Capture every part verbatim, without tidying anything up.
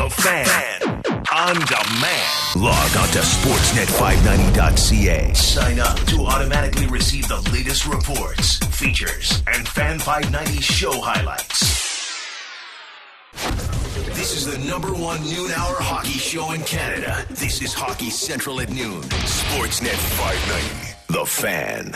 The Fan. On demand. Log on to sportsnet five ninety dot c a. Sign up to automatically receive the latest reports, features, and Fan five ninety show highlights. This is the number one noon hour hockey show in Canada. This is Hockey Central at noon. Sportsnet five ninety. The Fan.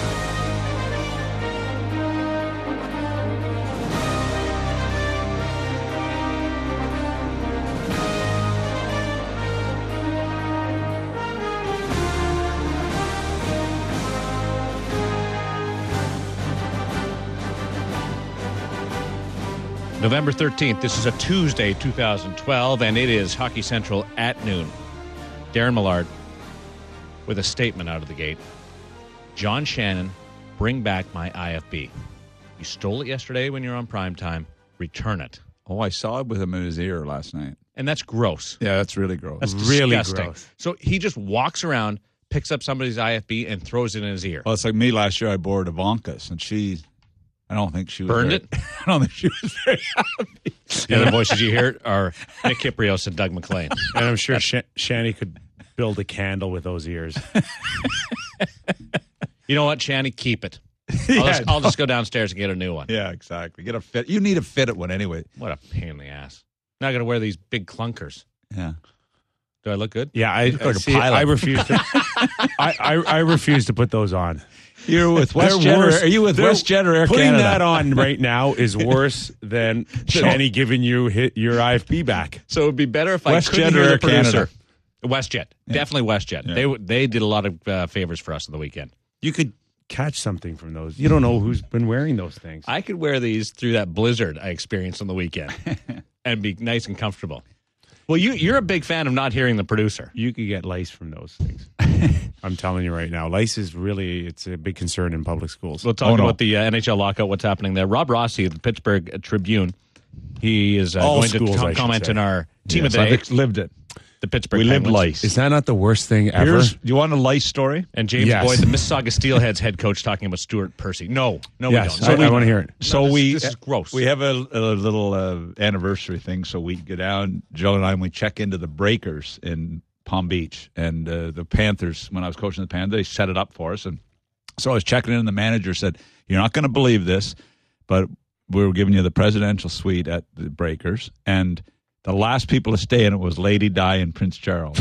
November thirteenth, this is a Tuesday, two thousand twelve, and it is Hockey Central at noon. Darren Millard with a statement out of the gate. John Shannon, bring back my I F B. You stole it yesterday when you were on primetime. Return it. Oh, I saw it with him in his ear last night. And that's gross. Yeah, that's really gross. That's really disgusting. gross. So he just walks around, picks up somebody's I F B, and throws it in his ear. Well, it's like me last year. I borrowed Ivanka's, and she... I don't think she was Burned very, it? I don't think she was very happy. The other voices you hear are Nick Kiprios and Doug McLean. And I'm sure Sh- Shanny could build a candle with those ears. You know what, Shanny? Keep it. I'll, Yeah, just, I'll no. just go downstairs and get a new one. Yeah, exactly. Get a fit. You need a fitted one anyway. What a pain in the ass. Now I got to wear these big clunkers. Yeah. Do I look good? Yeah, I, like a see, pilot. I refuse to. I, I, I refuse to put those on. You're with They're WestJet. worse. Or, are you with They're- WestJet or Air Putting Canada? that on right now is worse than Shanny giving you hit your I F B back. So it would be better if I WestJet couldn't or hear the Air Canada? producer. WestJet. Definitely WestJet. Yeah. They they did a lot of uh, favors for us on the weekend. You could catch something from those. You don't know who's been wearing those things. I could wear these through that blizzard I experienced on the weekend and be nice and comfortable. Well, you, you're a big fan of not hearing the producer. You could get lice from those things. I'm telling you right now, lice is really, it's a big concern in public schools. We'll talk Oh, no. about the uh, N H L lockout, what's happening there. Rob Rossi of the Pittsburgh Tribune, he is uh, All going schools, to I com- should comment say. in our team Yes, of the day, I've lived it. the Pittsburgh We lived Penguins. lice. Is that not the worst thing ever? Here's, do you want a lice story? And James Yes. Boyd, the Mississauga Steelheads head coach, talking about Stuart Percy. No, no, Yes, we don't. I, I want to hear it. So this- we this is gross. We have a, a little uh, anniversary thing. So we go down, Joe and I, and we check into the Breakers in Palm Beach, and uh, the Panthers. When I was coaching the Panthers, they set it up for us, and so I was checking in, and the manager said, "You're not going to believe this, but we're giving you the presidential suite at the Breakers, and the last people to stay in it was Lady Di and Prince Charles."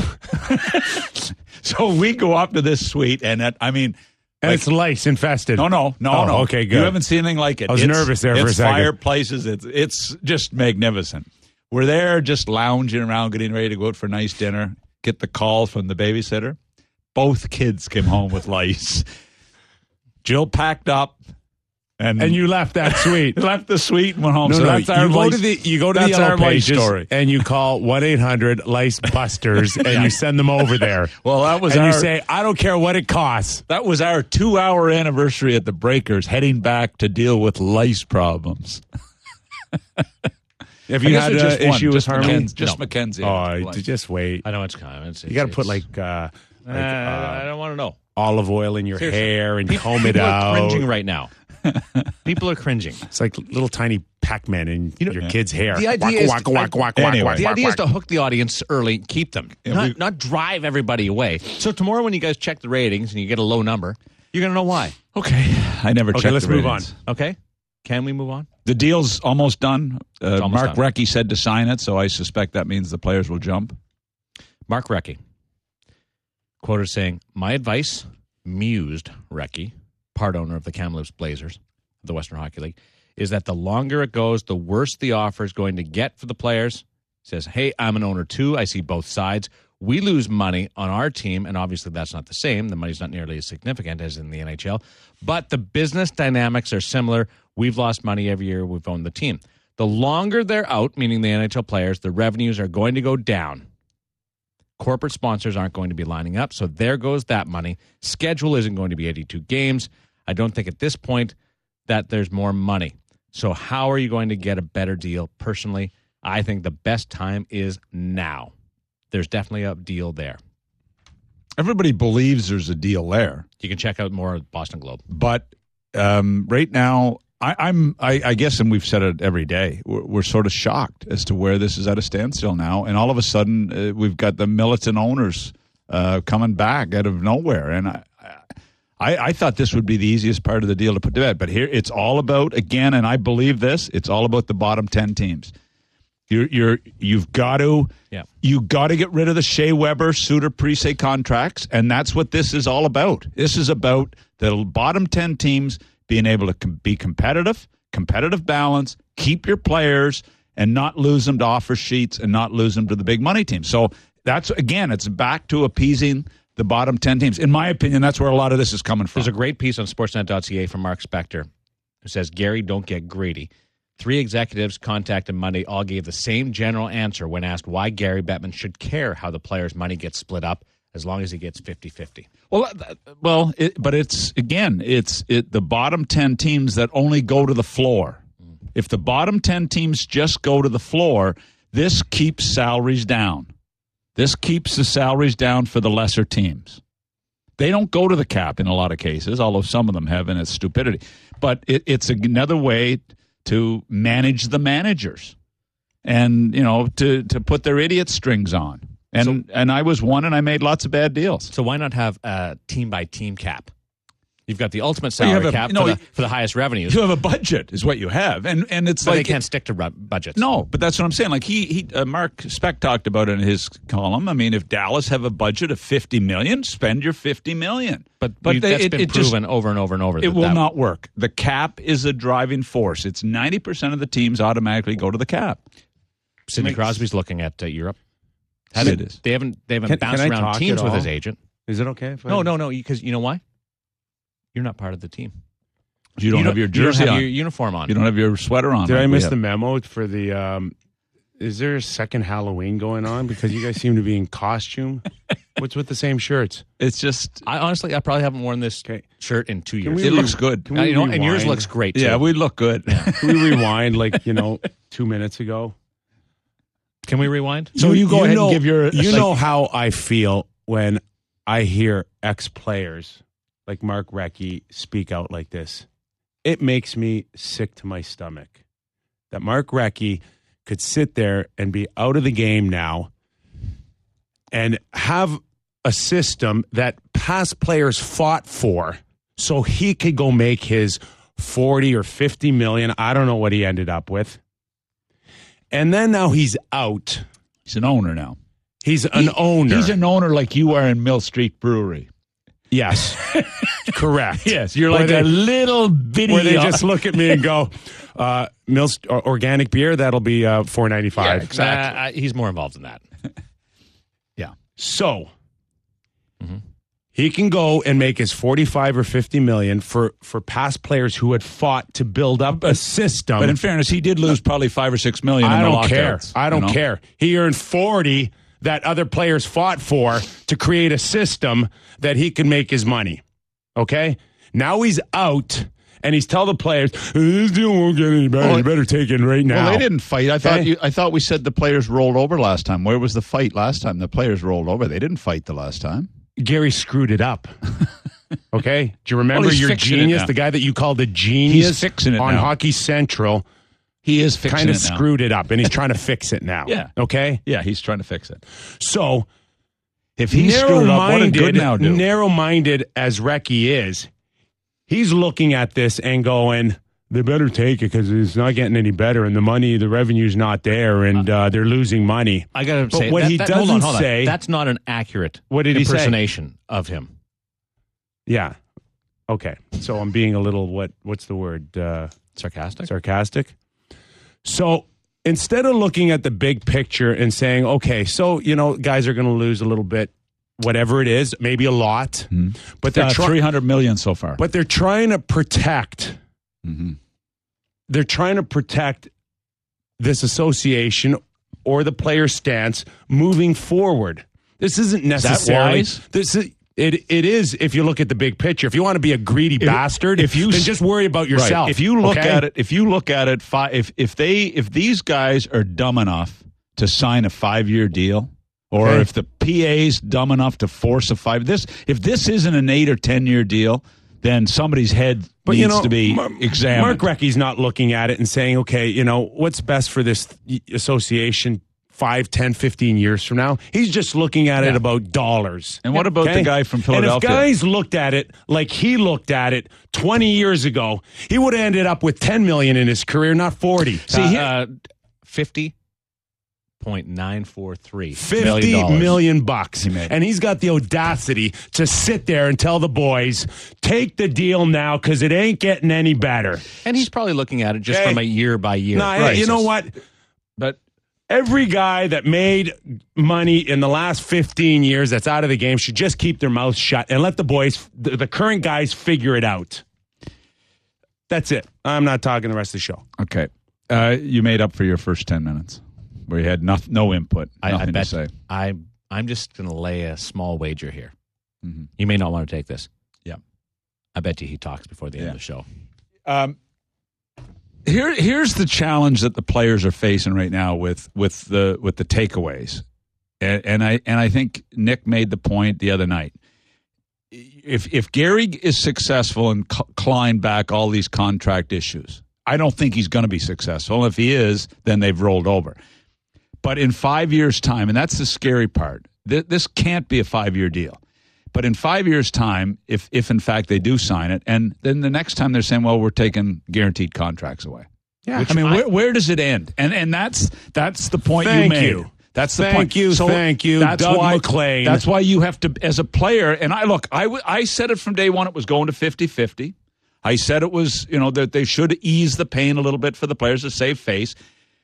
So we go up to this suite, and at, I mean. And like- it's lice infested. No, no, no, Oh, no. okay, good. You haven't seen anything like it. I was It's- nervous there for it's a second. Fireplaces. It's it's just magnificent. We're there, just lounging around, getting ready to go out for a nice dinner. Get the call from the babysitter. Both kids came home with lice. Jill packed up, and And you left that suite. left the suite and went home. No, so no, that's our you go lice, to the you go to the that's Yellow our lice Pages story. and you call one eight hundred lice busters and you send them over there. Well, that was and our you say, I don't care what it costs. that was our two hour anniversary at the Breakers, heading back to deal with lice problems. Have I you guess had it an just one, issue with just Harmony? Mackenzie, just No. Mackenzie. Oh, Lice. just wait. I know it's coming. It's, You got to it's- put it's- like, uh, like Uh, uh, I don't want to know. olive oil in your Seriously. hair and People, comb it people out. are cringing right now. People are cringing. It's like little tiny Pac-Man in You know, your kid's hair. the idea Whack, is- whack, whack, whack, Anyway. whack, The whack, idea is whack. to hook the audience early, keep them, Yeah, not, we've- not drive everybody away. So tomorrow when you guys check the ratings and you get a low number, you're going to know why. Okay, I never Okay, checked let's the move ratings. Okay? Can we move on? The deal's almost done. Uh, almost Mark done. Recchi said to sign it, so I suspect that means the players will jump. Mark Recchi. Quoted saying, my advice, mused Recchi, part owner of the Kamloops Blazers, of the Western Hockey League, is that the longer it goes, the worse the offer is going to get for the players. He says, hey, I'm an owner too. I see both sides. We lose money on our team, and obviously that's not the same. The money's not nearly as significant as in the N H L. But the business dynamics are similar. We've lost money every year we've owned the team. The longer they're out, meaning the N H L players, the revenues are going to go down. Corporate sponsors aren't going to be lining up, so there goes that money. Schedule isn't going to be eighty-two games. I don't think at this point that there's more money. So how are you going to get a better deal? Personally, I think the best time is now. There's definitely a deal there. Everybody believes there's a deal there, You can check out more of Boston Globe. but um, right now I, I'm, I, I guess, and we've said it every day, we're, we're sort of shocked as to where this is at a standstill now. And all of a sudden, uh, we've got the militant owners uh, coming back out of nowhere. And I, I, I thought this would be the easiest part of the deal to put to bed. But here, it's all about, again, and I believe this, it's all about the bottom ten teams. You're, you're, you've got to, yeah. you got to get rid of the Shea Weber, Suter, Parise contracts, and that's what this is all about. This is about the bottom ten teams being able to com- be competitive, competitive balance, keep your players, and not lose them to offer sheets and not lose them to the big money teams. So that's, again, it's back to appeasing the bottom ten teams. In my opinion, that's where a lot of this is coming from. There's a great piece on sportsnet dot c a from Mark Spector who says, Gary, don't get greedy. Three executives contacted Monday all gave the same general answer when asked why Gary Bettman should care how the players' money gets split up as long as he gets fifty-fifty. Well, well, it, but it's, again, it's it, the bottom ten teams that only go to the floor. If the bottom ten teams just go to the floor, this keeps salaries down. This keeps the salaries down for the lesser teams. They don't go to the cap in a lot of cases, although some of them have, and it's stupidity. But it, it's another way to manage the managers and, you know, to, to put their idiot strings on. And so, and I was one, and I made lots of bad deals. So why not have a team-by-team cap? You've got the ultimate salary well, a, cap you know, for, the, for the highest revenues. You have a budget, is what you have, and and it's but like they can't stick to budgets. No, but that's what I'm saying. Like he, he uh, Mark Speck talked about it in his column. I mean, if Dallas have a budget of fifty million, spend your fifty million. But but you, they, that's it, been it proven just, over and over and over. It that will that, not work. The cap is a driving force. It's ninety percent of the teams automatically go to the cap. Sidney Makes, Crosby's looking at uh, Europe. It is. They haven't they haven't Can- bounced can I around talk teams at with all? his agent. Is it okay? If I... No, no, no. Because you know why? You're not part of the team. You don't you have your you don't jersey have on. your uniform on. You don't have your sweater on. Did like I we miss have. the memo for the? Um, is there a second Halloween going on? Because you guys seem to be in costume. What's with the same shirts? It's just. I honestly, I probably haven't worn this Okay. shirt in two Can years. we It re- looks good. Can Uh, we you know, and yours rewind? looks great too. Yeah, we look good. Can we rewind like you know two minutes ago? Can we rewind? So you go ahead and know, give your- You like- know how I feel when I hear ex players like Mark Recchi speak out like this. It makes me sick to my stomach that Mark Recchi could sit there and be out of the game now and have a system that past players fought for so he could go make his forty or fifty million. I don't know what he ended up with. And then now he's out. He's an owner now. He's an He- owner. He's an owner like you are in Mill Street Brewery. Yes. Correct. Yes, you're Where like they- a little bitty. Where they just look at me and go, uh, Mills, or organic beer, that'll be uh, four ninety five. Yeah, exactly. Uh, he's more involved than that. yeah. So he can go and make his forty-five or fifty million for, for past players who had fought to build up a system. But in fairness, he did lose probably five or six million. I in the don't care. lockouts, I don't you know? care. He earned forty that other players fought for to create a system that he can make his money. Okay? Now he's out. And he's telling the players, this deal won't get any better. Well, you better take it right now. Well, they didn't fight. I thought Okay. you, I thought we said the players rolled over last time. Where was the fight last time? The players rolled over. They didn't fight the last time. Gary screwed it up. Okay? Do you remember Well, he's your fixing it genius, now. the guy that you called the genius He's fixing it on now. Hockey Central, He is fixing kind of it now. screwed it up, and he's trying to fix it now. Yeah. Okay? Yeah, he's trying to fix it. So, If he screwed it up, what did good now do? narrow-minded as Recchi is, he's looking at this and going, they better take it because it's not getting any better, and the money, the revenue's not there, and uh, they're losing money. I got to But say, what that, he that, doesn't hold on, hold on. say- that's not an accurate What did he say? impersonation of him. Yeah. Okay. So I'm being a little, what? what's the word? Uh, Sarcastic? sarcastic. So instead of looking at the big picture and saying, okay, so, you know, guys are going to lose a little bit, whatever it is, maybe a lot, but they're Uh, trying. three hundred million so far. But they're trying to protect. Mm-hmm. They're trying to protect this association or the player stance moving forward. This isn't necessarily. wise? This is it. It is if you look at the big picture. If you want to be a greedy bastard, if you then s- just worry about yourself. Right. If you look okay? at it, if you look at it, fi- if if they if these guys are dumb enough to sign a five year deal, or Okay. if the P A's dumb enough to force a five, this if this isn't an eight or ten year deal, then somebody's head But, needs you know, to be Mar- examined. Mark Recchi's not looking at it and saying, okay, you know, what's best for this association five, ten, fifteen years from now? He's just looking at it about dollars. And what about Okay? the guy from Philadelphia? And if guys looked at it like he looked at it twenty years ago, he would have ended up with ten million in his career, not forty. See, Uh, here, uh, fifty point nine four three Fifty million dollars. million bucks, He made. and he's got the audacity to sit there and tell the boys, "Take the deal now, because it ain't getting any better." And he's probably looking at it just Hey. from a year by year. Nah, basis. you know what? But Every guy that made money in the last fifteen years that's out of the game should just keep their mouth shut and let the boys, the, the current guys, figure it out. That's it. I'm not talking the rest of the show. okay, uh, you made up for your first ten minutes where you had no, no input, I, nothing I bet to say. I, I'm just going to lay a small wager here. Mhm. You may not want to take this. Yeah. I bet you he talks before the end Yeah. of the show. Um, here, here's the challenge that the players are facing right now with with the with the takeaways, and, and I and I think Nick made the point the other night. If if Gary is successful in cl- clawing back all these contract issues, I don't think he's going to be successful. If he is, then they've rolled over. But in five years' time, and that's the scary part, th- this can't be a five-year deal. But in five years' time, if if in fact they do sign it, and then the next time they're saying, well, we're taking guaranteed contracts away. Yeah, I mean, where, where does it end? And and that's that's the point you Thank made. you. That's the Thank point. you, thank you, that's Doug why, McLean. That's why you have to, as a player, and I look, I, w- I said it from day one, it was going to fifty-fifty. I said it was, you know, that they should ease the pain a little bit for the players to save face.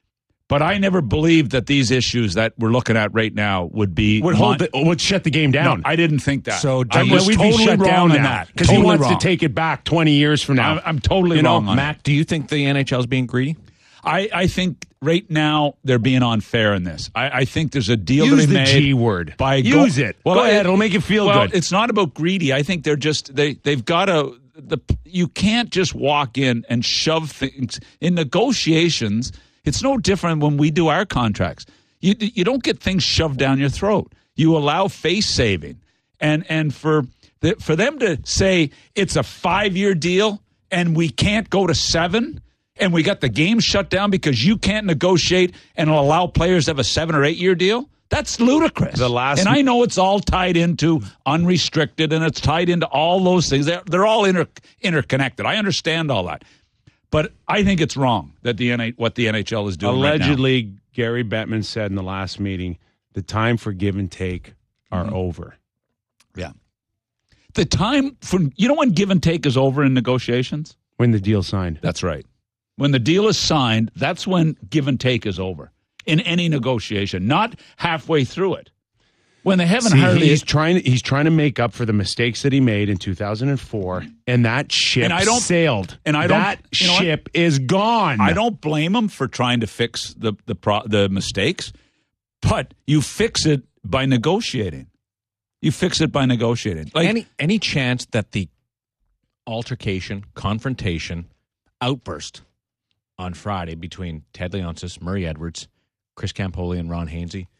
But I never believed that these issues that we're looking at right now would be would hold the, would shut the game down. No, I didn't think that. So, I do was we'd totally be shut wrong down on now that because Totally he wants wrong. to take it back twenty years from now. I'm, I'm totally You know, wrong on Mac, that. do you think the N H L is being greedy? I, I think right now they're being unfair in this. I, I think there's a deal Use that they the made G word. by Use go- it. Go ahead. It'll make you feel well, good. It's not about greedy. I think they're just they they've got to the you can't just walk in and shove things in negotiations. It's no different when we do our contracts. You you don't get things shoved down your throat. You allow face saving, and and for the, for them to say it's a five year deal and we can't go to seven. And we got the game shut down because you can't negotiate and allow players to have a seven or eight year deal. That's ludicrous. The last- and I know it's all tied into unrestricted and it's tied into all those things. They're, they're all inter, interconnected. I understand all that. But I think it's wrong that the N H, what the N H L is doing right now. Allegedly, Gary Bettman said in the last meeting, the time for give and take are Mm-hmm. over. Yeah. The time for, you know when give and take is over in negotiations? When the deal signed. That's right. When the deal is signed, that's when give and take is over in any negotiation, not halfway through it. When they haven't See, hardly he's trying. He's trying to make up for the mistakes that he made in two thousand four, and that ship And I don't- sailed. and I don't- that you know what? ship is gone. I don't blame him for trying to fix the the pro, the mistakes, but you fix it by negotiating. You fix it by negotiating. Like any any chance that the altercation, confrontation, outburst on Friday between Ted Leonsis, Murray Edwards, Chris Campoli, and Ron Hainsey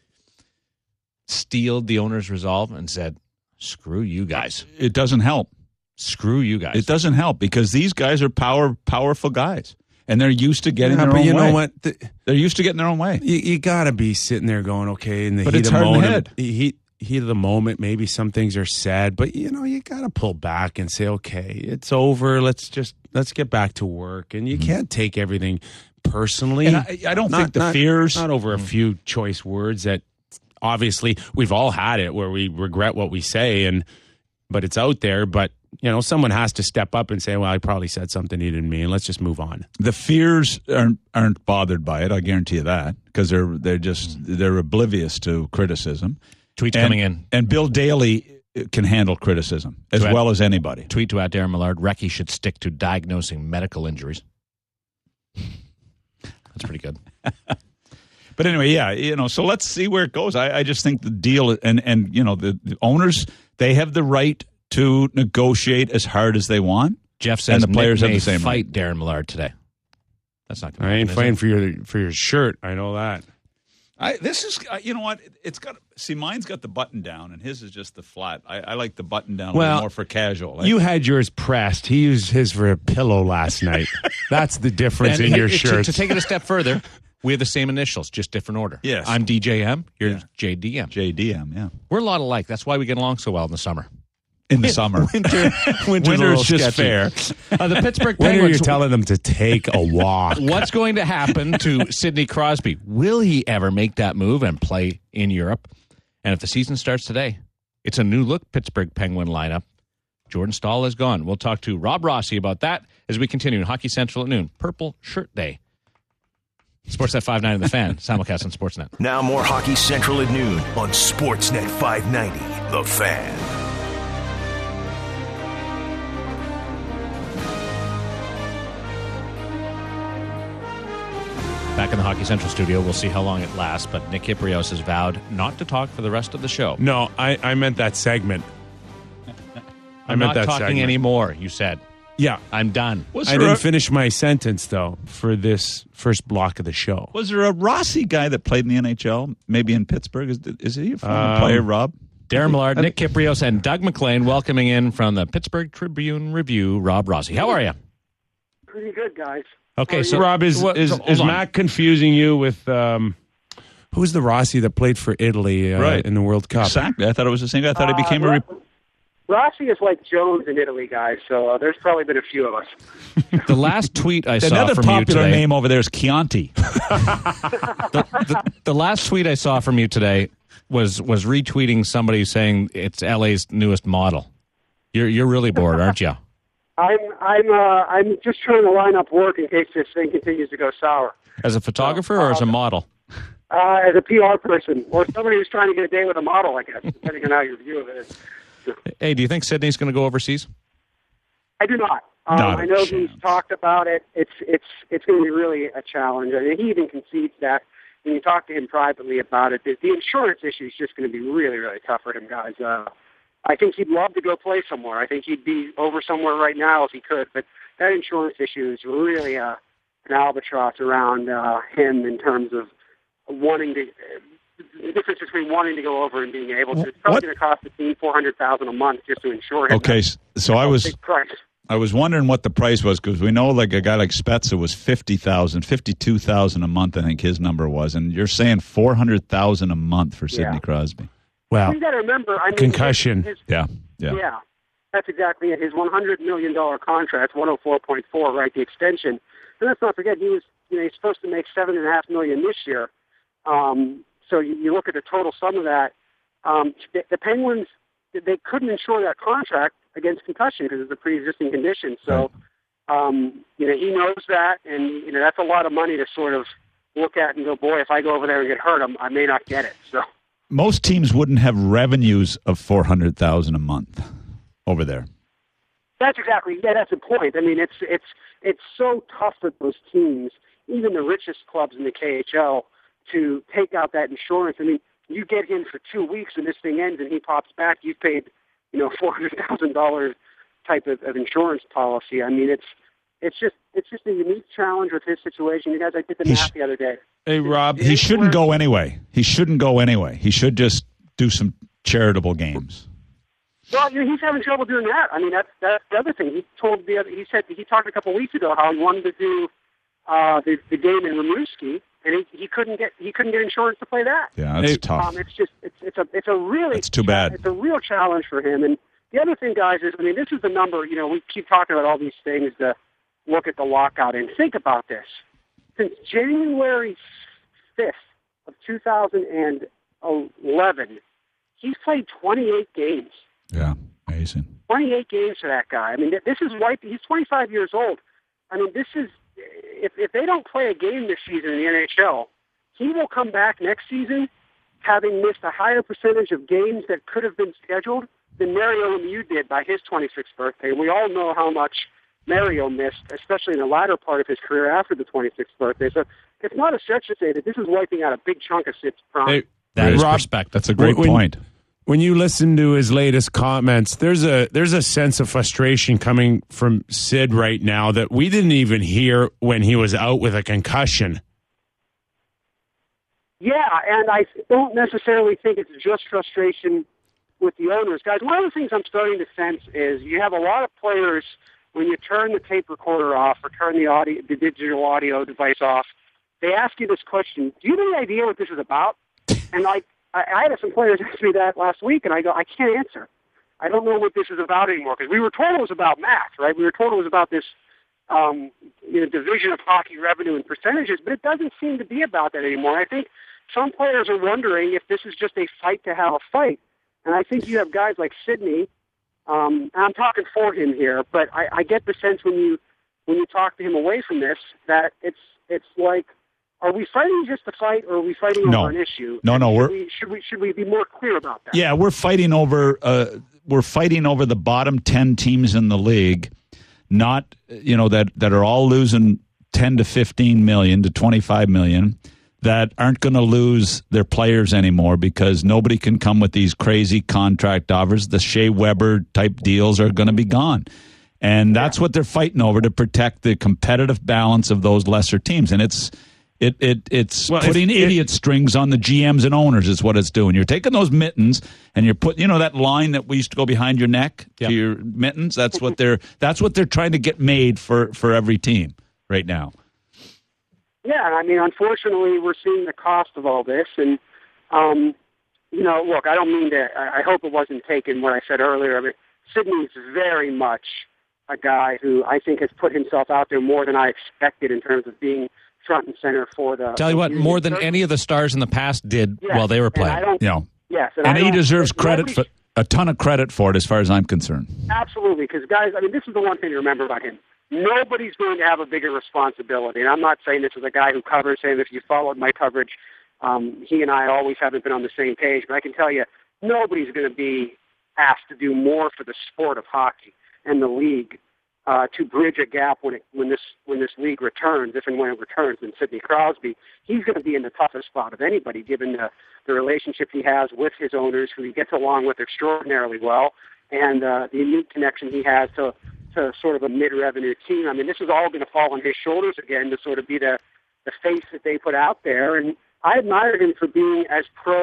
steeled the owner's resolve and said, "Screw you guys. it doesn't help. Screw you guys." It doesn't help because these guys are power powerful guys, and they're used to getting Yeah, their but own you way. know what? The- They're used to getting their own way. you, you got to be sitting there going, okay, in the But heat it's of hard in the moment, head. heat heat of the moment, maybe some things are said, but you know, you got to pull back and say, okay, it's over. Let's just let's get back to work. And you can't take everything personally. And I, I don't Not- think the not- fears. not over a few choice words that obviously we've all had it where we regret what we say, and but it's out there. But you know, someone has to step up and say, well, I probably said something he didn't mean. Let's just move on. The fears aren't aren't bothered by it. I guarantee you that because they're they're just they're oblivious to criticism. Tweets And- coming in. and Bill Daly can handle criticism as Right. well as anybody. Tweet to at Darren Millard. Recchi should stick to diagnosing medical injuries. That's pretty good. But anyway, yeah, you know. So let's see where it goes. I, I just think the deal and and you know the, the owners, they have the right to negotiate as hard as they want. Jeff says And the players Nick have the may same fight Darren Millard today. That's not going I to ain't happen. fighting is for your for your shirt. I know that. I, this is, uh, you know what? It's got, see, mine's got the button down, and his is just the flat. I, I like the button down a Well, little more for casual. Like, You had yours pressed. He used his for a pillow last night. That's the difference And in it- your it- to- shirts. To take it a step further, we have the same initials, just different order. Yes. I'm D J M. You're Yeah. J D M. J D M, yeah. We're a lot alike. That's why we get along so well in the summer. In the summer. Winter, winter's, a Winter's little just sketchy. Uh, the Pittsburgh when are you Penguins. telling them to take a walk? What's going to happen to Sidney Crosby? Will he ever make that move and play in Europe? And if the season starts today, it's a new look Pittsburgh Penguin lineup. Jordan Staal is gone. We'll talk to Rob Rossi about that as we continue in Hockey Central at noon. Purple Shirt Day. Sportsnet five ninety The Fan, simulcast on Sportsnet. Now more Hockey Central at noon on Sportsnet five ninety, The Fan. Back in the Hockey Central studio, we'll see how long it lasts, but Nick Kyprios has vowed not to talk for the rest of the show. No, I, I meant that segment. I I'm meant not that talking segment. anymore, you said. Yeah. I'm done. Was I there, didn't a, finish my sentence, though, for this first block of the show. was there a Rossi guy that played in the N H L, maybe in Pittsburgh? Is, is he a former Um, player, Rob? Darren Millard, Nick Kyprios, and Doug McLean welcoming in from the Pittsburgh Tribune Review, Rob Rossi. How are you? Pretty good, guys. Okay, so Rob, is what- is, so hold is on. Matt confusing you with um, who's the Rossi that played for Italy uh, Right. in the World Cup? Exactly. I thought it was the same guy. I thought he became a... Uh, Re- Rossi is like Jones in Italy, guys, so uh, there's probably been a few of us. The last tweet I saw Another from you popular today. name over there is Chianti. the, the, the last tweet I saw from you today was was retweeting somebody saying it's L A's newest model. You're you're really bored, aren't you? I'm I'm uh, I'm just trying to line up work in case this thing continues to go sour. As a photographer or as a model? Uh, as a P R person, or somebody who's trying to get a date with a model, I guess, depending on how your view of it is. Hey, do you think Sydney's going to go overseas? I do not. Um, Not a I know chance. he's talked about it. It's it's it's going to be really a challenge. I mean, he even concedes that when you talk to him privately about it, the, the insurance issue is just going to be really, really tough for him, guys. Uh, I think he'd love to go play somewhere. I think he'd be over somewhere right now if he could, but that insurance issue is really uh, an albatross around uh, him in terms of wanting to. Uh, the difference between wanting to go over and being able to. It's probably What? going to cost the team four hundred thousand dollars a month just to insure him. Okay, s- so I was... Big price. I was wondering what the price was because we know like a guy like Spezza was fifty thousand, fifty-two thousand a month. I think his number was, and you're saying four hundred thousand a month for Sidney Yeah. Crosby. Well, You got to remember, I mean, Concussion. His, his, Yeah, yeah. yeah, that's exactly it. His one hundred million dollar contract, one hundred four point four, right? The extension. And let's not forget, he was, you know, he's supposed to make seven and a half million this year. Um, so you, you look at the total sum of that. Um, the, the Penguins, they couldn't insure that contract against concussion because it's a pre-existing condition. So, um, you know, he knows that, and you know, that's a lot of money to sort of look at and go, boy, if I go over there and get hurt, I'm, I may not get it. So. Most teams wouldn't have revenues of four hundred thousand a month over there. That's exactly, yeah, that's the point. I mean, it's it's it's so tough for those teams, even the richest clubs in the K H L, to take out that insurance. I mean, you get him for two weeks and this thing ends and he pops back, you've paid, you know, four hundred thousand dollars type of, of insurance policy. I mean, it's it's just it's just a unique challenge with his situation. You guys, I did the He's- math the other day. hey, Rob, He shouldn't go anyway. He shouldn't go anyway. He should just do some charitable games. Well, you know, he's having trouble doing that. I mean, that's that's the other thing. He told the other. He said he talked a couple of weeks ago how he wanted to do uh, the the game in Rimouski, and he, he couldn't get he couldn't get insurance to play that. Yeah, that's Hey, tough. Um, it's just it's it's a it's a really That's too bad. It's a real challenge for him. And the other thing, guys, is I mean, this is the number. You know, we keep talking about all these things to look at the lockout and think about this. Since January fifth of two thousand eleven, he's played twenty-eight games. Yeah, amazing. twenty-eight games for that guy. I mean, this is right. He's twenty-five years old. I mean, this is if if they don't play a game this season in the N H L, he will come back next season having missed a higher percentage of games that could have been scheduled than Mario Lemieux did by his twenty-sixth birthday. We all know how much Mario missed, especially in the latter part of his career after the twenty-sixth birthday. So it's not a stretch to say that this is wiping out a big chunk of Sid's prime. Hey, That is Rob, perspective. That's a great When- point. when you listen to his latest comments, there's a there's a sense of frustration coming from Sid right now that we didn't even hear when he was out with a concussion. Yeah, and I don't necessarily think it's just frustration with the owners. Guys, one of the things I'm starting to sense is you have a lot of players, when you turn the tape recorder off or turn the audio, the digital audio device off, they ask you this question: do you have any idea what this is about? And like, I, I had some players ask me that last week, and I go, I can't answer. I don't know what this is about anymore, because we were told it was about math, right? We were told it was about this um, you know, division of hockey revenue and percentages, but it doesn't seem to be about that anymore. I think some players are wondering if this is just a fight to have a fight. And I think you have guys like Sidney, um, and I'm talking for him here, but I, I get the sense when you when you talk to him away from this that it's it's like, are we fighting just to fight, or are we fighting No. over an issue? No, And no, should we're- we, should we should we be more clear about that? Yeah, we're fighting over uh, we're fighting over the bottom ten teams in the league, not you know that that are all losing ten to fifteen million to twenty-five million, that aren't going to lose their players anymore because nobody can come with these crazy contract offers. The Shea Weber type deals are going to be gone. And that's what they're fighting over, to protect the competitive balance of those lesser teams. And it's it it it's Well, putting if- idiot strings on the G Ms and owners is what it's doing. You're taking those mittens and you're putting, you know, that line that we used to go behind your neck Yep. to your mittens. That's what they're that's what they're trying to get made for for every team right now. Yeah, I mean, unfortunately, we're seeing the cost of all this, and um, you know, look, I don't mean to. I I hope it wasn't taken what I said earlier. I mean, Sidney's very much a guy who I think has put himself out there more than I expected in terms of being front and center for the. Tell you what, Union. more than any of the stars in the past did Yes, while they were and I playing. don't- You know, Yes, and, and I he don't- deserves credit nobody- for a ton of credit for it, as far as I'm concerned. Absolutely, because guys, I mean, this is the one thing to remember about him. Nobody's going to have a bigger responsibility, and I'm not saying this as a guy who covers him. If you followed my coverage, um, he and I always haven't been on the same page, but I can tell you, nobody's going to be asked to do more for the sport of hockey and the league uh, to bridge a gap when it, when this when this league returns, if and when it returns, than Sidney Crosby. He's going to be in the toughest spot of anybody, given the, the relationship he has with his owners, who he gets along with extraordinarily well, and uh, the unique connection he has to to sort of a mid-revenue team. I mean, this is all going to fall on his shoulders again to sort of be the, the face that they put out there. And I admire him for being as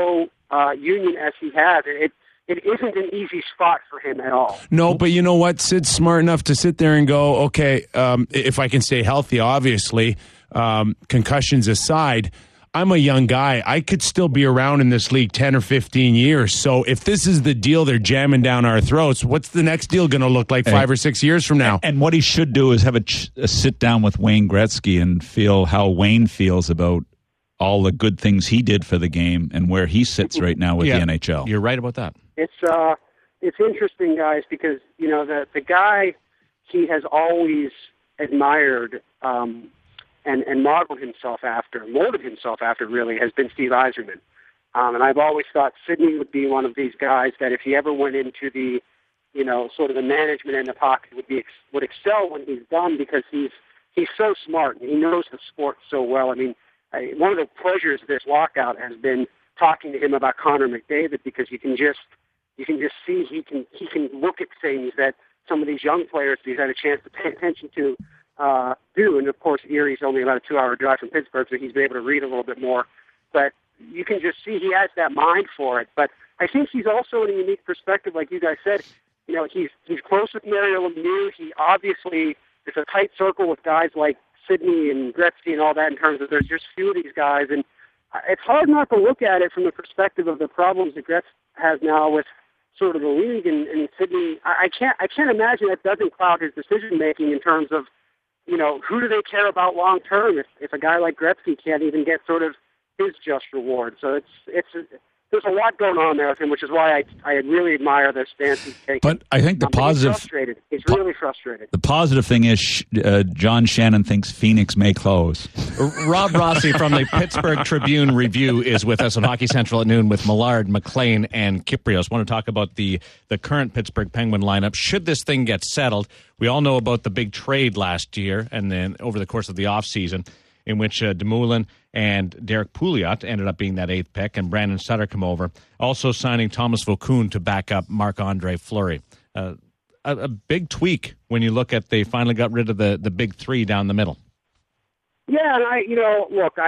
pro-union as he has. It it isn't an easy spot for him at all. No, but you know what? Sid's smart enough to sit there and go, okay, um, if I can stay healthy, obviously, um, concussions aside, I'm a young guy. I could still be around in this league ten or fifteen years. So if this is the deal they're jamming down our throats, what's the next deal going to look like five or six years from now? And what he should do is have a, ch- a sit down with Wayne Gretzky and feel how Wayne feels about all the good things he did for the game and where he sits right now with Yeah, the N H L. You're right about that. It's uh, it's interesting, guys, because you know the the guy he has always admired um, and and modeled himself after, molded himself after, really, has been Steve Yzerman. Um, and I've always thought Sidney would be one of these guys that if he ever went into the, you know, sort of the management end of hockey, would be would excel when he's done, because he's he's so smart and he knows the sport so well. I mean, I, one of the pleasures of this lockout has been talking to him about Connor McDavid, because you can just you can just see he can he can look at things that some of these young players he's had a chance to pay attention to uh, do. And of course, Erie's only about a two-hour drive from Pittsburgh, so he's been able to read a little bit more. But you can just see he has that mind for it. But I think he's also in a unique perspective, like you guys said. You know, he's he's close with Mario Lemieux. He obviously is a tight circle with guys like Sidney and Gretzky and all that, in terms of there's just few of these guys. And it's hard not to look at it from the perspective of the problems that Gretz has now with sort of the league and, and Sidney. I, I can't I can't imagine that doesn't cloud his decision making in terms of, you know, who do they care about long term if, if a guy like Gretzky can't even get sort of his just reward. So it's it's there's a lot going on there with him, which is why I I really admire the stance he's taking. But I think the Um, but positive he's frustrated. He's really frustrated. the positive thing is uh, John Shannon thinks Phoenix may close. Rob Rossi from the Pittsburgh Tribune Review is with us on Hockey Central at noon with Millard, McLean, and Kyprios. Want to talk about the, the current Pittsburgh Penguin lineup. Should this thing get settled, we all know about the big trade last year and then over the course of the offseason, in which uh, Dumoulin and Derek Pouliot ended up being that eighth pick, and Brandon Sutter come over. Also signing Thomas Vokoun to back up Marc-Andre Fleury. Uh, a, a big tweak when you look at they finally got rid of the, the big three down the middle. Yeah, and I, you know, look, I,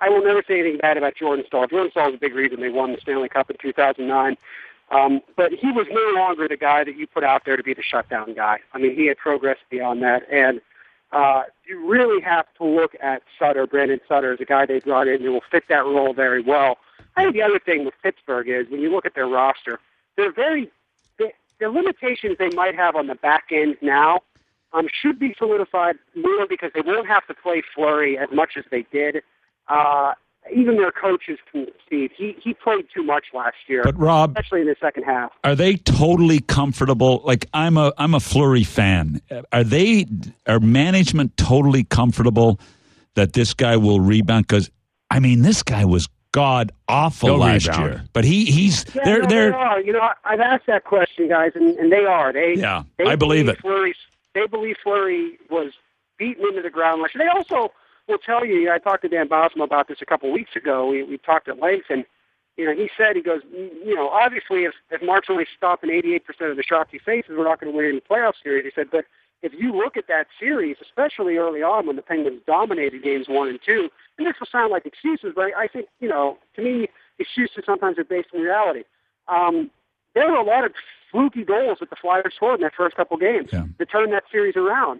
I will never say anything bad about Jordan Staal. Jordan Staal is a big reason they won the Stanley Cup in two thousand nine. Um, but he was no longer the guy that you put out there to be the shutdown guy. I mean, he had progressed beyond that. And uh, you really have to look at Sutter, Brandon Sutter, as a guy they brought in who will fit that role very well. I think the other thing with Pittsburgh is when you look at their roster, they're very they, the limitations they might have on the back end now um, should be solidified more because they won't have to play Fleury as much as they did. Uh, even their coaches concede he he played too much last year. But Rob, especially in the second half, are they totally comfortable? Like I'm a I'm a Fleury fan. Are they? Are management totally comfortable that this guy will rebound? Because I mean, this guy was god awful He'll last rebound. year. But he he's yeah, they're no, they're they are. You know, I've asked that question, guys, and, and they are. They yeah. they I believe it. Fleury's, they believe Fleury was beaten into the ground last year. They also will tell you, I talked to Dan Bosma about this a couple of weeks ago. We, we talked at length, and you know, he said, he goes, you know, obviously if, if Mark's only stopping eighty-eight percent of the shots he faces, we're not going to win any playoff series. He said, but if you look at that series, especially early on when the Penguins dominated games one and two, and this will sound like excuses, but I think, you know, to me, excuses sometimes are based in reality. Um, there were a lot of fluky goals that the Flyers scored in that first couple games Yeah. to turn that series around.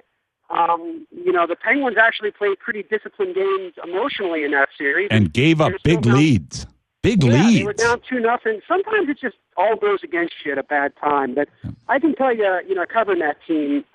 Um, you know, the Penguins actually played pretty disciplined games emotionally in that series. and gave up They're still big down- leads. Big Yeah, leads. they were down two nothing. Sometimes it just all goes against you at a bad time. But I can tell you, you know, covering that team,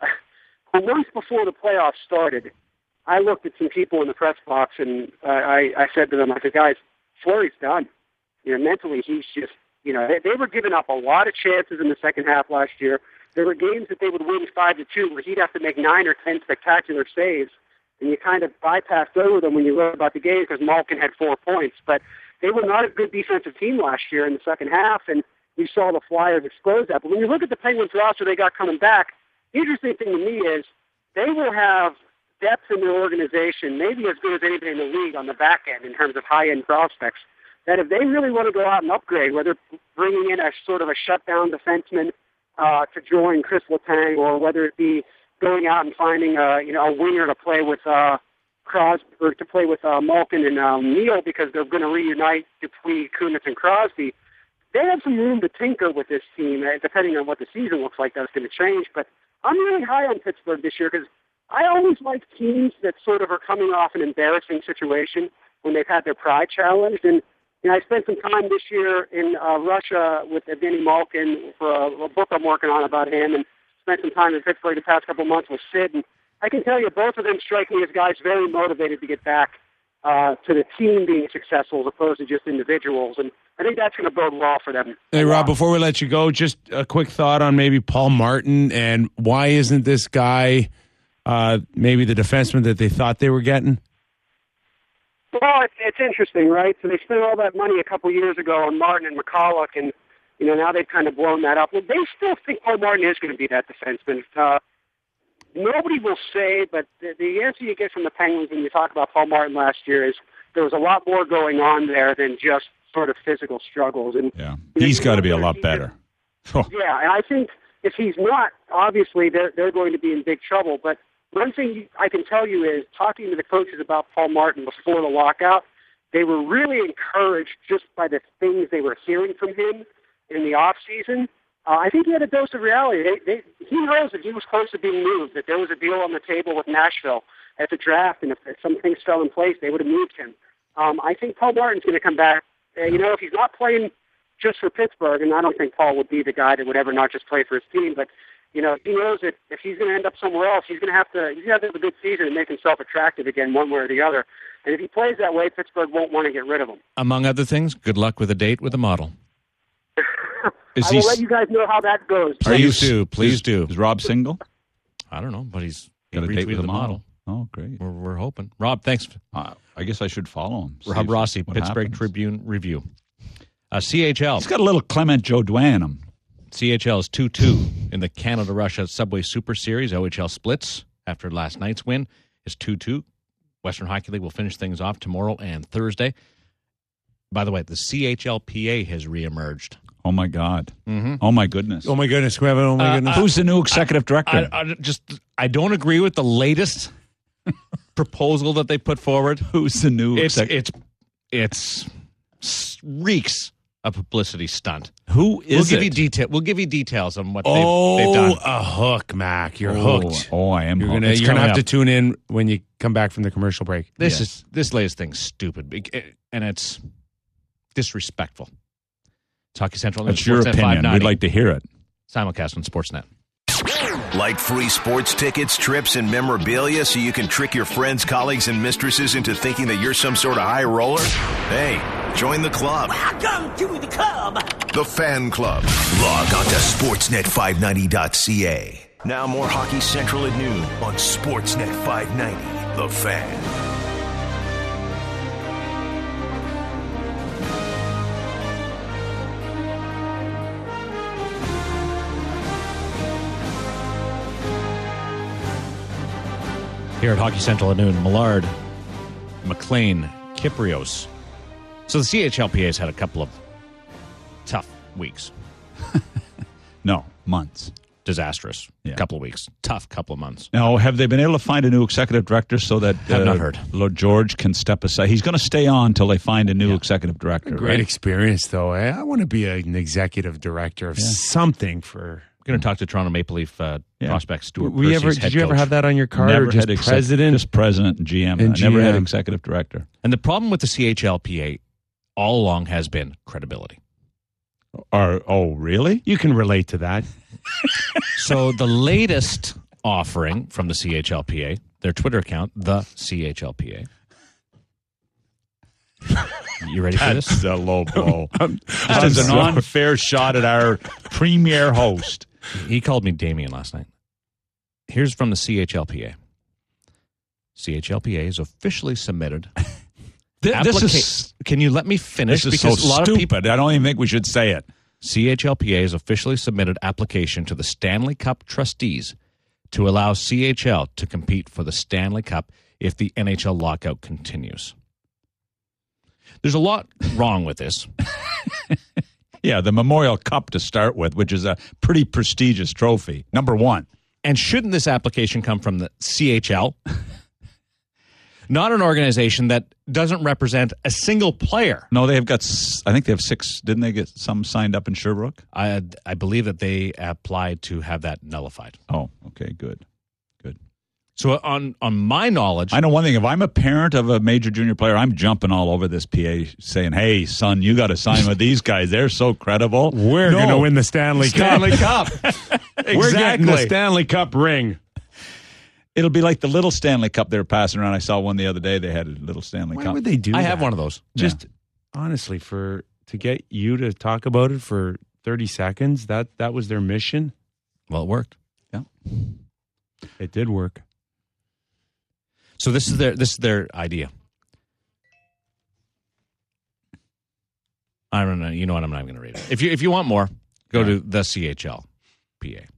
a month before the playoffs started, I looked at some people in the press box and uh, I, I said to them, I said, guys, Fleury's done. You know, mentally he's just, you know, they, they were giving up a lot of chances in the second half last year. There were games that they would win five to two, where he'd have to make nine or ten spectacular saves, and you kind of bypassed over them when you wrote about the game because Malkin had four points. But they were not a good defensive team last year in the second half, and we saw the Flyers expose that. But when you look at the Penguins roster they got coming back, the interesting thing to me is they will have depth in their organization, maybe as good as anybody in the league on the back end in terms of high-end prospects, that if they really want to go out and upgrade, whether bringing in a sort of a shutdown defenseman uh, to join Chris Letang, or whether it be going out and finding a, you know, a winger to play with uh, Crosby, or to play with uh, Malkin and um, Neal, because they're going to reunite Dupuis, Kunitz, and Crosby. They have some room to tinker with this team, uh, depending on what the season looks like. That's going to change. But I'm really high on Pittsburgh this year because I always like teams that sort of are coming off an embarrassing situation when they've had their pride challenged. And you know, I spent some time this year in uh, Russia with Evgeny Malkin for a, a book I'm working on about him, and spent some time in Pittsburgh the past couple of months with Sid. And I can tell you, both of them strike me as guys very motivated to get back uh, to the team being successful as opposed to just individuals. And I think that's going to bode well for them. Hey, Rob, before we let you go, just a quick thought on maybe Paul Martin and why isn't this guy uh, maybe the defenseman that they thought they were getting? Well, it's, it's interesting, right? So they spent all that money a couple years ago on Martin and McCulloch, and you know now they've kind of blown that up. Well, they still think Paul Martin is going to be that defenseman. Uh, nobody will say, but the, the answer you get from the Penguins when you talk about Paul Martin last year is there was a lot more going on there than just sort of physical struggles. And Yeah, he's got to be a lot better. Oh. Yeah, and I think if he's not, obviously they're they're going to be in big trouble. But one thing I can tell you is, talking to the coaches about Paul Martin before the lockout, they were really encouraged just by the things they were hearing from him in the off season. Uh, I think he had a dose of reality. They, they, he knows that he was close to being moved, that there was a deal on the table with Nashville at the draft, and if, if some things fell in place, they would have moved him. Um, I think Paul Martin's going to come back. Uh, you know, if he's not playing just for Pittsburgh, and I don't think Paul would be the guy that would ever not just play for his team, but you know, he knows that if he's going to end up somewhere else, he's going to have to he's going to have to have a good season and make himself attractive again, one way or the other. And if he plays that way, Pittsburgh won't want to get rid of him. Among other things, good luck with a date with a model. Is I he will s- let you guys know how that goes. Are you Please do, please is, do. Is Rob single? I don't know, but he's Got a he date with retweeted a the model. Oh, great. We're, we're hoping. Rob, thanks. Uh, I guess I should follow him. see Rob if- Rossi, what Pittsburgh happens. Tribune Review. Uh, C H L. He's got a little Clement Jodoin in him. C H L is two two in the Canada-Russia Subway Super Series. O H L splits after last night's win. It's two two. Western Hockey League will finish things off tomorrow and Thursday. By the way, the C H L P A has reemerged. Oh, my God. Mm-hmm. Oh, my goodness. Oh, my goodness. We have an oh, my Uh, goodness. Who's the new executive director? I, I just I don't agree with the latest proposal that they put forward. Who's the new It's executive? it's it's reeks a publicity stunt. Who is we'll give it? you detail. We'll give you details on what Oh, they've, they've done. a hook, Mac. You're oh, hooked. Oh, I am You're hooked. gonna It's you're gonna coming have to up. tune in when you come back from the commercial break. This Yes. is this latest thing's stupid Bec- and it's disrespectful. It's Hockey Central. That's your opinion. We'd like to hear it. Simulcast on Sportsnet. Like free sports tickets, trips, and memorabilia so you can trick your friends, colleagues, and mistresses into thinking that you're some sort of high roller? Hey, join the club. Welcome to the club. The Fan Club. Log on to sportsnet five ninety dot c a. Now more Hockey Central at noon on Sportsnet five ninety. The Fan. Here at Hockey Central at noon, Millard, McLean, Kyprios. So the C H L P A has had a couple of tough weeks. No, months. Disastrous Yeah. couple of weeks. Tough couple of months. Now, have they been able to find a new executive director so that Have not heard. Lord George can step aside? He's going to stay on until they find a new Yeah. executive director. Great right? experience, though. Eh? I want to be a, an executive director of Yeah. something for. We're going to talk to Toronto Maple Leaf uh, Yeah. prospect Stuart We Percy's ever, head did you ever coach. have that on your card? Never or just had exec- president? just president and G M. And I never had G M. executive director. And the problem with the C H L P A all along has been credibility. Or, oh, really? You can relate to that. So the latest offering from the C H L P A, their Twitter account, the C H L P A. You ready for this? That's a low blow. I'm That is an so- unfair shot at our premier host. He called me Damien last night. Here's from the C H L P A. C H L P A has officially submitted. Th- This applica- is Can you let me finish? this is so because a lot stupid. of people. I don't even think we should say it. C H L P A has officially submitted application to the Stanley Cup trustees to allow C H L to compete for the Stanley Cup if the N H L lockout continues. There's a lot wrong with this. Yeah, the Memorial Cup to start with, which is a pretty prestigious trophy. Number one. And shouldn't this application come from the C H L? Not an organization that doesn't represent a single player. No, they have got, s- I think they have six. Didn't they get some signed up in Sherbrooke? I, I believe that they applied to have that nullified. Oh, okay, good. Good. So on, on my knowledge, I know one thing. If I'm a parent of a major junior player, I'm jumping all over this P A saying, hey, son, you got to sign with these guys. They're so credible. We're No. going to win the Stanley, Stanley Cup. Cup. We're getting the Exactly. Stanley Cup ring. It'll be like the little Stanley Cup they were passing around. I saw one the other day. They had a little Stanley Why Cup. would they do I that? have one of those. Just honestly, for to get you to talk about it for thirty seconds, that that was their mission. Well, it worked. It did work. So this is their this is their idea. I don't know. You know what? I'm not going to read it. If you if you want more, go to the C H L P A.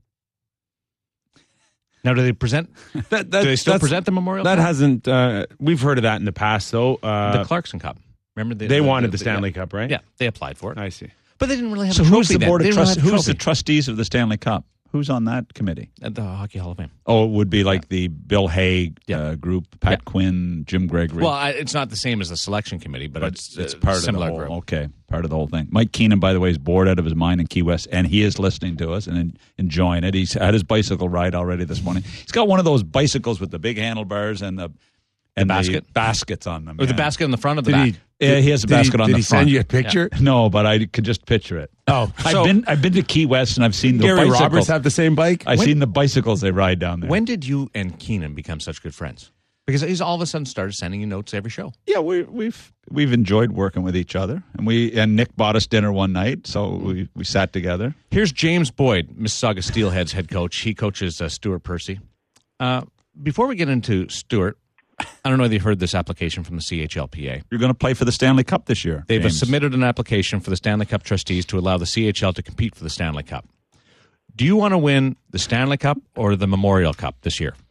Now, do they present? That, that Do they still that's- present the Memorial That Cup? hasn't. Uh, we've heard of that in the past, though. Uh, the Clarkson Cup. Remember the, they wanted the Stanley yeah. Cup, right? Yeah, they applied for it, I see. but they didn't really have So a who's trophy the then. board They of didn't really trustees? have a Who's the trophy. trustees of the Stanley Cup? Who's on that committee? At the Hockey Hall of Fame? Oh, it would be like the Bill Haig Yeah. uh, group, Pat Yeah. Quinn, Jim Gregory. Well, I, it's not the same as the selection committee, but, but it's, it's uh, part of similar the whole. group. Okay, part of the whole thing. Mike Keenan, by the way, is bored out of his mind in Key West, and he is listening to us and en- enjoying it. He's had his bicycle ride already this morning. He's got one of those bicycles with the big handlebars and the and the basket? baskets on them. Or the yeah. basket in the front of the Did back. he? Yeah, he has a did basket he, on did the he front. send you a picture? No, but I could just picture it. Oh, I've so been I've been to Key West and I've seen the Gary bicycles. Roberts have the same bike. I've When- seen the bicycles they ride down there. When did you and Keenan become such good friends? Because he's all of a sudden started sending you notes every show. Yeah, we, we've we've enjoyed working with each other, and we and Nick bought us dinner one night, so we, we sat together. Here's James Boyd, Mississauga Steelheads head coach. He coaches uh, Stuart Percy. Uh, before we get into Stuart, I don't know if you've heard this application from the C H L P A. You're going to play for the Stanley Cup this year. They've James. submitted an application for the Stanley Cup trustees to allow the C H L to compete for the Stanley Cup. Do you want to win the Stanley Cup or the Memorial Cup this year?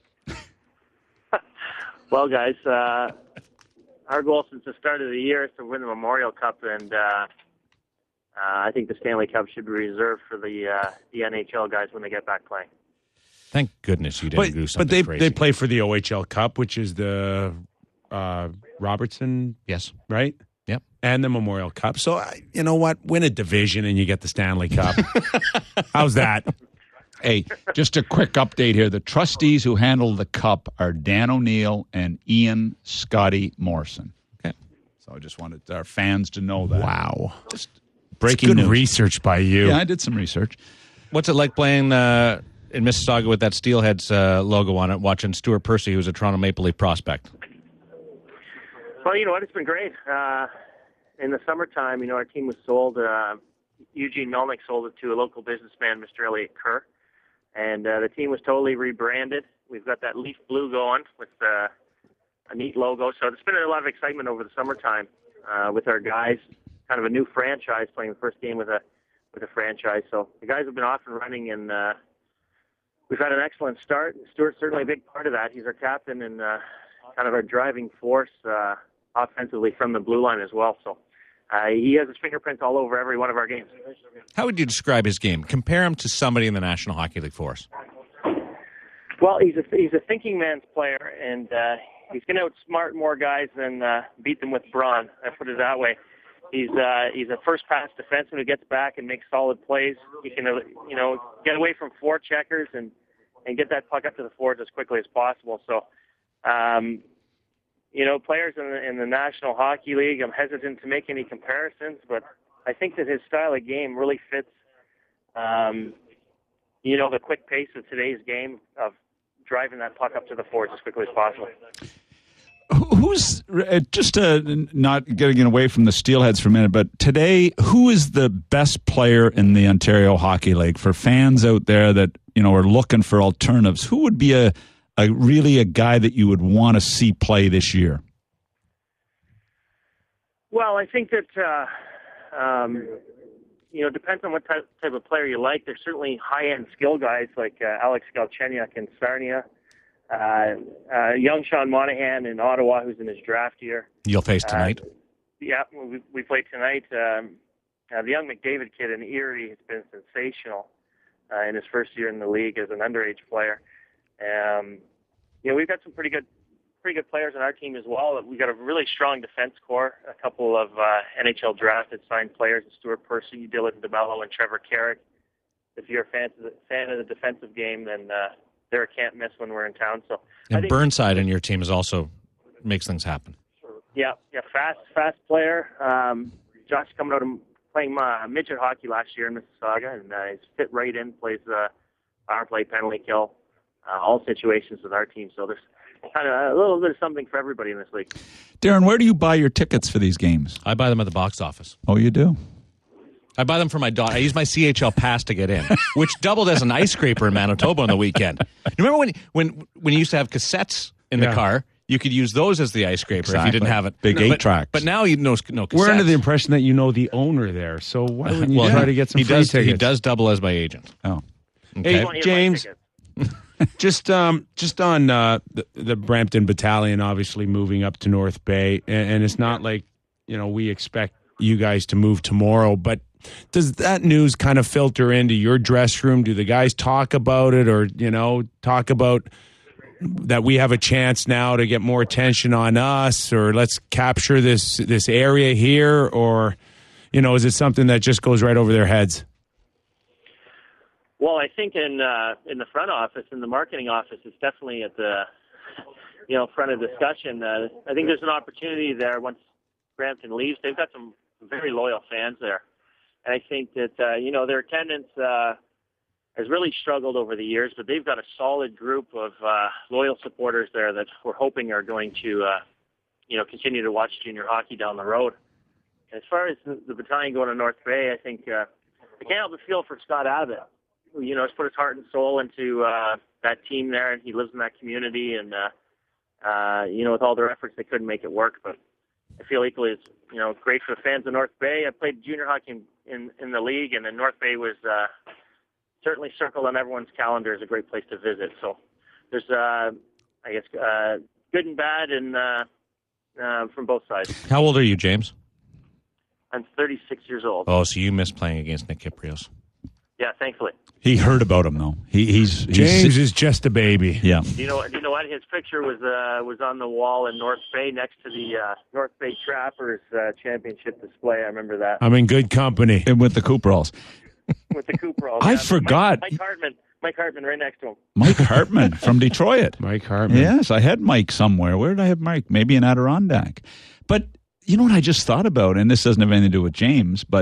Well, guys, uh, our goal since the start of the year is to win the Memorial Cup, and uh, uh, I think the Stanley Cup should be reserved for the uh, the N H L guys when they get back playing. Thank goodness you didn't but do something but they crazy. they play for the O H L Cup, which is the uh, Robertson, Yes. right? Yep. And the Memorial Cup. So, I- you know what? Win a division and you get the Stanley Cup. How's that? Hey, just a quick update here. The trustees who handle the cup are Dan O'Neill and Ian Scotty Morrison. Okay. So I just wanted our fans to know that. Wow. Just It's breaking good news. research by you. Yeah, I did some research. What's it like playing uh, in Mississauga with that Steelheads uh, logo on it, watching Stuart Percy, who's a Toronto Maple Leaf prospect? Well, you know what? It's been great. Uh, in the summertime, you know, our team was sold. Uh, Eugene Melnick sold it to a local businessman, Mister Elliot Kerr. And uh, the team was totally rebranded. We've got that leaf blue going with uh, a neat logo. So there's been a lot of excitement over the summertime uh, with our guys. Kind of a new franchise, playing the first game with a with a franchise. So the guys have been off and running, and uh, we've had an excellent start. Stuart's certainly a big part of that. He's our captain and uh, kind of our driving force uh, offensively from the blue line as well. So uh, he has his fingerprints all over every one of our games. How would you describe his game? Compare him to somebody in the National Hockey League for us. Well, he's a he's a thinking man's player, and uh, he's going to outsmart more guys than uh, beat them with brawn. I put it that way. He's uh, he's a first pass defenseman who gets back and makes solid plays. He can uh, you know get away from four checkers and, and get that puck up to the forwards as quickly as possible. So, um, you know, players in the, in the National Hockey League, I'm hesitant to make any comparisons, but I think that his style of game really fits, um, you know, the quick pace of today's game of driving that puck up to the forwards as quickly as possible. Who's, uh, just uh, not getting away from the Steelheads for a minute, but today, who is the best player in the Ontario Hockey League? For fans out there that, you know, are looking for alternatives, who would be a, a really a guy that you would want to see play this year? Well, I think that, uh, um, you know, it depends on what type, type of player you like. There's certainly high-end skill guys like uh, Alex Galchenyuk in Sarnia. Uh, uh, young Sean Monahan in Ottawa, who's in his draft year. You'll face tonight. Uh, yeah, we, we play tonight. Um, uh, the young McDavid kid in Erie has been sensational uh, in his first year in the league as an underage player. Um, you know, we've got some pretty good, pretty good players on our team as well. We've got a really strong defense core. A couple of uh, N H L drafted signed players: Stuart Percy, Dylan DeMello, and Trevor Carrick. If you're a fan of the, fan of the defensive game, then uh, they're a can't miss when we're in town. So And I think, Burnside in your team is also makes things happen. yeah, yeah, fast, fast player. Um, Josh coming out and playing uh, midget hockey last year in Mississauga, and uh, he's fit right in. Plays uh, power play, penalty kill, uh, all situations with our team. So there's kind of a little bit of something for everybody in this league. Darren, where do you buy your tickets for these games? I buy them at the box office. Oh, you do? I buy them for my daughter. I use my C H L pass to get in, which doubled as an ice scraper in Manitoba on the weekend. You remember when when when you used to have cassettes in Yeah. the car? You could use those as the ice scraper if you Exactly. didn't have it. Big But- eight tracks. But now you know no cassettes. We're under the impression that you know the owner there, so why wouldn't you well, try to get some he free does, tickets? He does double as my agent. Oh. Okay. Hey, Won't hear my James, tickets. just um, just on uh, the, the Brampton Battalion, obviously moving up to North Bay, and, and it's not like you know we expect you guys to move tomorrow, but does that news kind of filter into your dress room? Do the guys talk about it, or you know, talk about that we have a chance now to get more attention on us, or let's capture this this area here, or you know, is it something that just goes right over their heads? Well, I think in uh, in the front office, in the marketing office, it's definitely at the you know front of discussion. Uh, I think there's an opportunity there once Brampton leaves. They've got some very loyal fans there, and I think that uh, you know their attendance uh, has really struggled over the years, but they've got a solid group of uh, loyal supporters there that we're hoping are going to uh, you know continue to watch junior hockey down the road. As far as the, the battalion going to North Bay, I think uh, I can't help but feel for Scott Abbott. You know, has put his heart and soul into uh, that team there, and he lives in that community. And uh, uh, you know, with all their efforts, they couldn't make it work. But I feel equally, it's you know, great for the fans of North Bay. I played junior hockey in in, in the league, and then North Bay was uh, certainly circled on everyone's calendar as a great place to visit. So there's, uh, I guess, uh, good and bad, and uh, uh, from both sides. How old are you, James? I'm thirty-six years old. Oh, so you missed playing against Nick Kyprios. Yes, thankfully. He heard about him though. He, he's, he's James is just a baby. Yeah. Do you know? Do you know what? His picture was uh, was on the wall in North Bay next to the uh, North Bay Trappers uh, championship display. I remember that I'm in good company. And with the Cooperalls. with the Cooper. I forgot. Mike, Mike Hartman. Mike Hartman right next to him. Mike Hartman from Detroit. Mike Hartman. Yes, I had Mike somewhere. Where did I have Mike? Maybe in Adirondack. But you know what I just thought about, and this doesn't have anything to do with James, but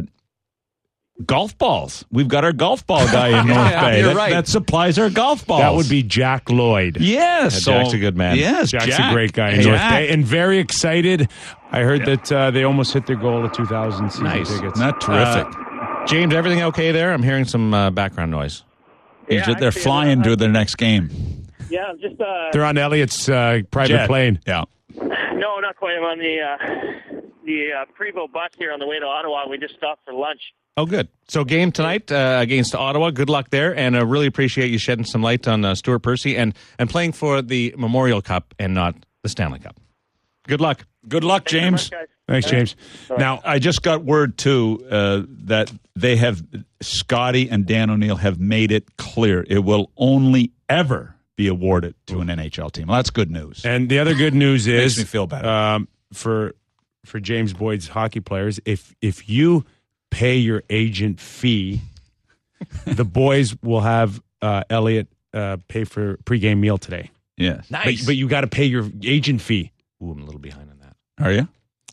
golf balls. We've got our golf ball guy in North Yeah, Bay. you're that, right. that supplies our golf balls. That would be Jack Lloyd. Yes. Yeah, Jack's a good man. Yes, Jack's Jack. a great guy in Jack. North Bay, and very excited. I heard that uh, they almost hit their goal of two thousand season Nice. tickets. Isn't that terrific? Uh, James, everything okay there? I'm hearing some uh, background noise. Yeah, They're actually, flying uh, to their next game. Yeah, I'm just uh, They're on Elliot's uh, private Jet. plane. Yeah. no, not quite. I'm on the uh, the uh, Prevost bus here on the way to Ottawa. We just stopped for lunch. Oh, good. So game tonight uh, against Ottawa. Good luck there, and I uh, really appreciate you shedding some light on uh, Stuart Percy and, and playing for the Memorial Cup and not the Stanley Cup. Good luck. Good luck, Thank you very James. much, guys. Thanks, James. Now, I just got word, too, uh, that they have, Scotty and Dan O'Neill have made it clear it will only ever be awarded to an N H L team. Well, that's good news. And the other good news is Makes me feel better. Um, for for James Boyd's hockey players, if if you pay your agent fee, the boys will have uh, Elliot uh, pay for pregame meal today. Yes. But, but you got to pay your agent fee, Ooh, I'm a little behind on that. Are you?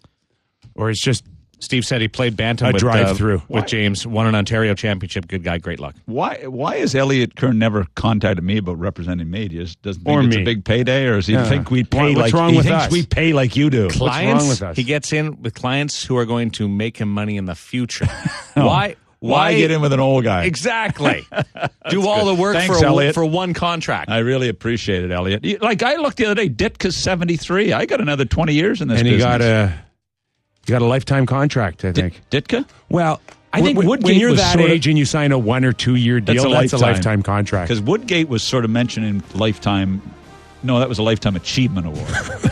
or it's just Steve said he played Bantam A with, drive-through. uh, with James, won an Ontario championship. Good guy, great luck. Why Why has Elliot Kern never contacted me about representing me? He just doesn't think Or it's me. a big payday, or does he Yeah. think we pay What- what's like wrong he with thinks us? we pay like you do? Clients, wrong with us? he gets in with clients who are going to make him money in the future. Oh. Why? Why get in with an old guy? Exactly. Do all the work Thanks, for, a, Elliot. for one contract. I really appreciate it, Elliot. You- Like I looked the other day, Ditka's seventy-three. I got another twenty years in this and he business. got a he got a lifetime contract, I think. Ditka? Well, I think when, Woodgate when you're was that sorta- age and you sign a one or two year deal, That's a that's a lifetime. lifetime contract. Because Woodgate was sort of mentioned in Lifetime. No, that was a Lifetime Achievement Award.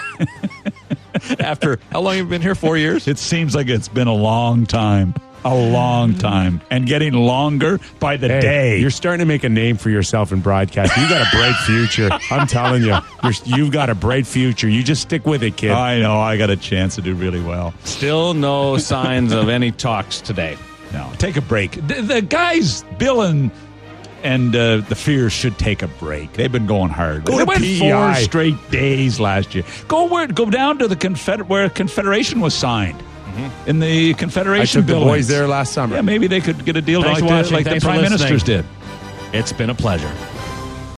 After how long have you been here? Four years? It seems like it's been a long time. A long time. And getting longer by the Hey, day. you're starting to make a name for yourself in broadcast. You got a bright future. I'm telling you, you're, you've got a bright future. You just stick with it, kid. I know. I got a chance to do really well. Still no signs of any talks today. No, take a break. The, the guys, Bill and and uh, the Fears should take a break. They've been going hard. Go they to went P E four I. straight days last year. Go where? Go down to the Confeder- where Confederation was signed in the I Confederation took the buildings. boys there last summer. Yeah, maybe they could get a deal Thanks like, for the, watching. like the Thanks for prime listening. ministers did. It's been a pleasure.